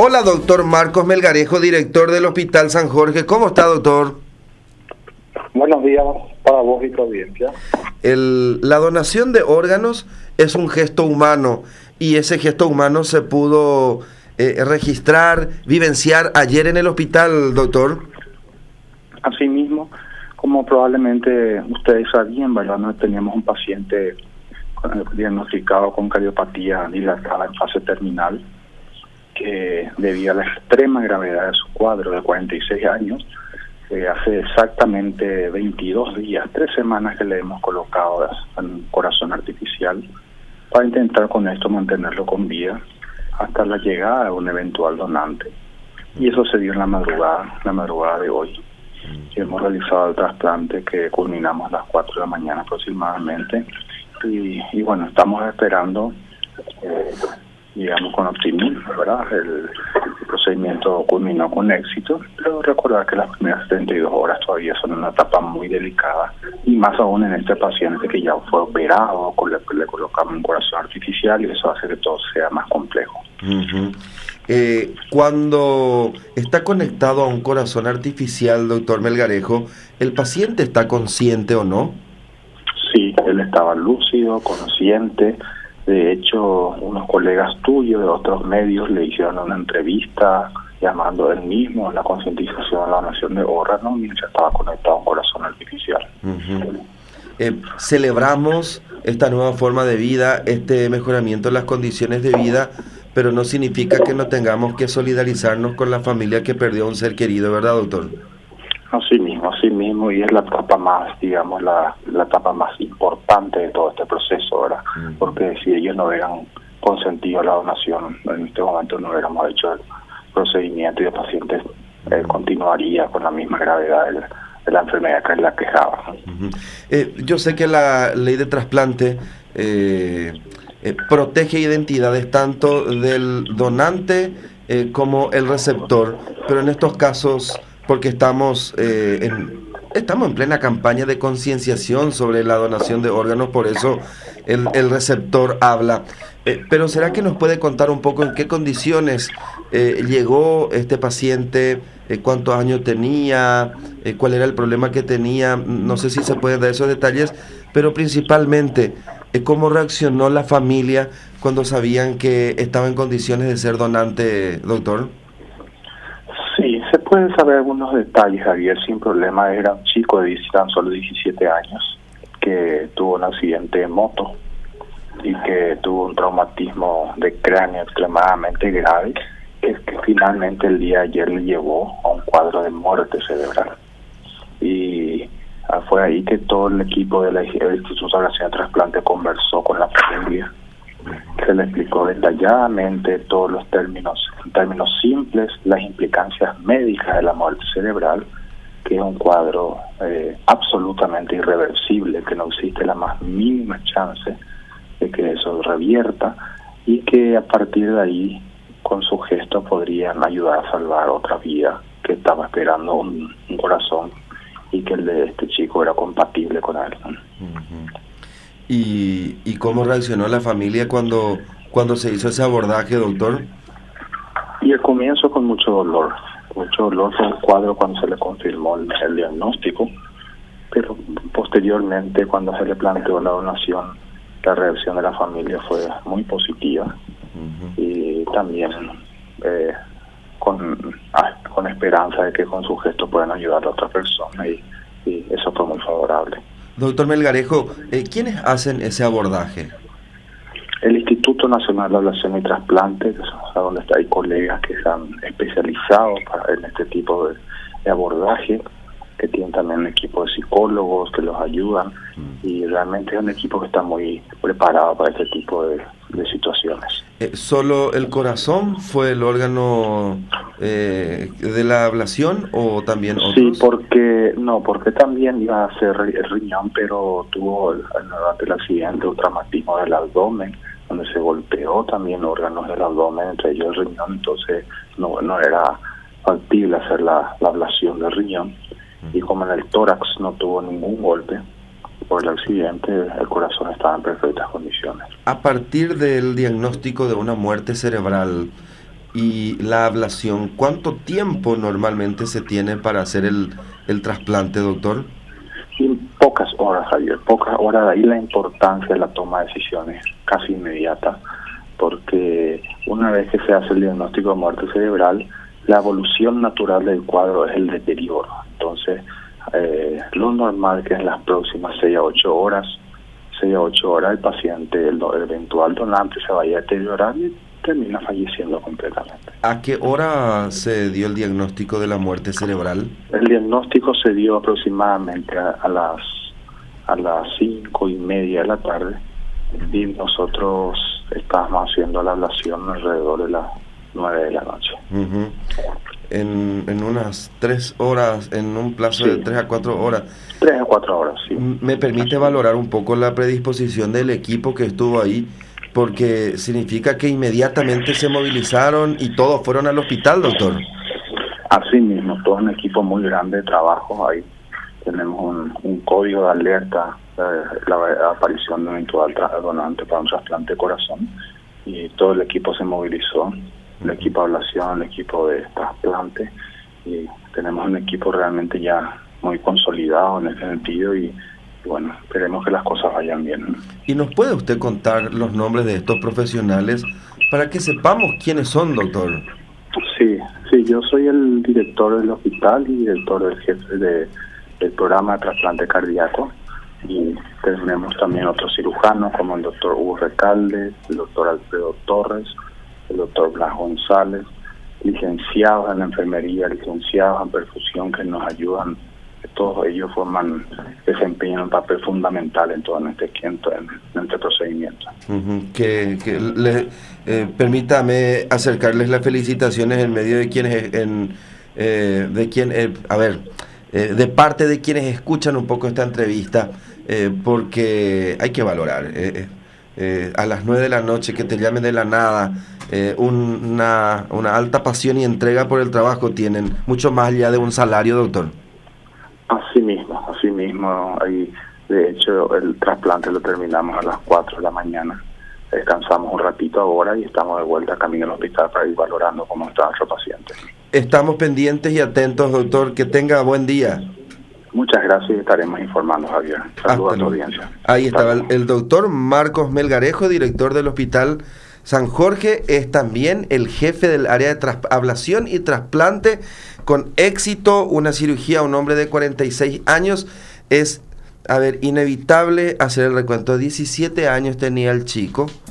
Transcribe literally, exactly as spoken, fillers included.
Hola, doctor Marcos Melgarejo, director del Hospital San Jorge. ¿Cómo está, doctor? Buenos días para vos y tu audiencia. El, la donación de órganos es un gesto humano y ese gesto humano se pudo eh, registrar, vivenciar ayer en el hospital, doctor. Asimismo, como probablemente ustedes sabían, ¿verdad? No teníamos un paciente diagnosticado con cardiopatía dilatada en fase terminal, que debido a la extrema gravedad de su cuadro de cuarenta y seis años, eh, hace exactamente veintidós días, tres semanas que le hemos colocado un corazón artificial para intentar con esto mantenerlo con vida hasta la llegada de un eventual donante. Y eso se dio en la madrugada, la madrugada de hoy. Y hemos realizado el trasplante que culminamos a las cuatro de la mañana aproximadamente. Y, y bueno, estamos esperando, eh, digamos con optimismo, ¿verdad? El, el procedimiento culminó con éxito, pero recordar que las primeras setenta y dos horas todavía son una etapa muy delicada, y más aún en este paciente que ya fue operado, le, le colocamos un corazón artificial y eso hace que todo sea más complejo. Uh-huh. Eh, cuando está conectado a un corazón artificial, doctor Melgarejo, ¿el paciente está consciente o no? Sí, él estaba lúcido, consciente. De hecho, unos colegas tuyos de otros medios le hicieron una entrevista llamando él mismo a la concientización de la donación de órganos mientras estaba conectado a un corazón artificial. Uh-huh. Eh, celebramos esta nueva forma de vida, este mejoramiento de las condiciones de vida, pero no significa que no tengamos que solidarizarnos con la familia que perdió a un ser querido, ¿verdad, doctor? Así mismo, así mismo, y es la etapa más, digamos, la, la etapa más importante de todo este proceso, ¿verdad? Uh-huh. Porque si ellos no hubieran consentido la donación, en este momento no hubiéramos hecho el procedimiento y el paciente eh, continuaría con la misma gravedad de la, de la enfermedad que la quejaba. Uh-huh. Eh, yo sé que la ley de trasplante eh, eh, protege identidades tanto del donante eh, como el receptor, pero en estos casos, porque estamos eh, en estamos en plena campaña de concienciación sobre la donación de órganos, por eso el, el receptor habla. Eh, pero ¿será que nos puede contar un poco en qué condiciones eh, llegó este paciente, eh, cuántos años tenía, eh, cuál era el problema que tenía? No sé si se pueden dar esos detalles, pero principalmente eh, cómo reaccionó la familia cuando sabían que estaba en condiciones de ser donante, doctor. Se pueden saber algunos detalles, Javier, sin problema. Era un chico de tan solo diecisiete años que tuvo un accidente de moto y que tuvo un traumatismo de cráneo extremadamente grave, que, que finalmente el día de ayer le llevó a un cuadro de muerte cerebral. Y ah, fue ahí que todo el equipo del Instituto Nacional de Trasplante conversó con la familia. Se le explicó detalladamente todos los términos, en términos simples, las implicancias médicas de la muerte cerebral, que es un cuadro eh, absolutamente irreversible, que no existe la más mínima chance de que eso revierta, y que a partir de ahí, con su gesto, podrían ayudar a salvar otra vida que estaba esperando un, un corazón, y que el de este chico era compatible con él. Uh-huh. ¿Y, ¿Y cómo reaccionó la familia cuando, cuando se hizo ese abordaje, doctor? Y el comienzo con mucho dolor, mucho dolor fue un cuadro cuando se le confirmó el, el diagnóstico, pero posteriormente cuando se le planteó la donación, la reacción de la familia fue muy positiva. Uh-huh. Y también eh, con, ah, con esperanza de que con su gesto puedan ayudar a otra persona, y, y eso fue muy favorable. Doctor Melgarejo, eh, ¿quiénes hacen ese abordaje? El Instituto Nacional de Ablación y Trasplante, donde hay colegas que se han especializado para, en este tipo de, de abordaje, que tienen también un equipo de psicólogos que los ayudan, mm. y realmente es un equipo que está muy preparado para este tipo de, de situaciones. Eh, ¿Solo el corazón fue el órgano eh, de la ablación o también otros? Sí, porque no, porque también iba a ser el riñón, pero tuvo durante el accidente un traumatismo del abdomen, donde se golpeó también órganos del abdomen, entre ellos el riñón, entonces no, no era factible hacer la, la ablación del riñón. Y como en el tórax no tuvo ningún golpe por el accidente, el corazón estaba en perfectas condiciones. A partir del diagnóstico de una muerte cerebral, y la ablación, ¿cuánto tiempo normalmente se tiene para hacer el, el trasplante, doctor? Y pocas horas, Javier, pocas horas. De ahí la importancia de la toma de decisiones casi inmediata, porque una vez que se hace el diagnóstico de muerte cerebral, la evolución natural del cuadro es el deterioro. Entonces, eh, lo normal que en las próximas seis a ocho horas, seis a ocho horas el paciente, el, el eventual donante se vaya a deteriorar y termina falleciendo completamente. ¿A qué hora se dio el diagnóstico de la muerte cerebral? El diagnóstico se dio aproximadamente a, a las a las cinco y media de la tarde y nosotros estábamos haciendo la ablación alrededor de las nueve de la noche. Uh-huh. En, en unas tres horas, en un plazo sí. de tres a cuatro horas. Tres a cuatro horas, sí. ¿Me permite valorar un poco la predisposición del equipo que estuvo ahí? Porque significa que inmediatamente se movilizaron y todos fueron al hospital, doctor. Así mismo, todo un equipo muy grande de trabajo. Ahí tenemos un, un código de alerta de la aparición de un eventual donante para un trasplante de corazón y todo el equipo se movilizó, el equipo de ablación, el equipo de trasplante, y tenemos un equipo realmente ya muy consolidado en ese sentido y bueno, esperemos que las cosas vayan bien. ¿Y nos puede usted contar los nombres de estos profesionales para que sepamos quiénes son, doctor? Sí, sí, yo soy el director del hospital y director del jefe de, del programa de trasplante cardíaco, y tenemos también otros cirujanos como el doctor Hugo Recalde, el doctor Alfredo Torres, el doctor Blas González, licenciados en la enfermería, licenciados en perfusión que nos ayudan. Todos ellos forman, desempeñan un papel fundamental en todo en este, en, en este procedimiento. Uh-huh. Que, que le, eh, permítame acercarles las felicitaciones en medio de quienes, en, eh, de quien, eh, a ver, eh, de parte de quienes escuchan un poco esta entrevista, eh, porque hay que valorar. Eh, eh, a las nueve de la noche que te llamen de la nada, eh, un, una, una alta pasión y entrega por el trabajo tienen, mucho más allá de un salario, doctor. Así mismo, así mismo. Ahí, de hecho, el trasplante lo terminamos a las cuatro de la mañana. Descansamos un ratito ahora y estamos de vuelta camino al hospital para ir valorando cómo está nuestro paciente. Estamos pendientes y atentos, doctor. Que tenga buen día. Muchas gracias y estaremos informando, Javier. Saludos a tu audiencia. Ahí estaba el, el doctor Marcos Melgarejo, director del Hospital San Jorge, es también el jefe del área de ablación y trasplante. Con éxito, una cirugía a un hombre de cuarenta y seis años. Es, a ver, inevitable hacer el recuento. diecisiete años tenía el chico.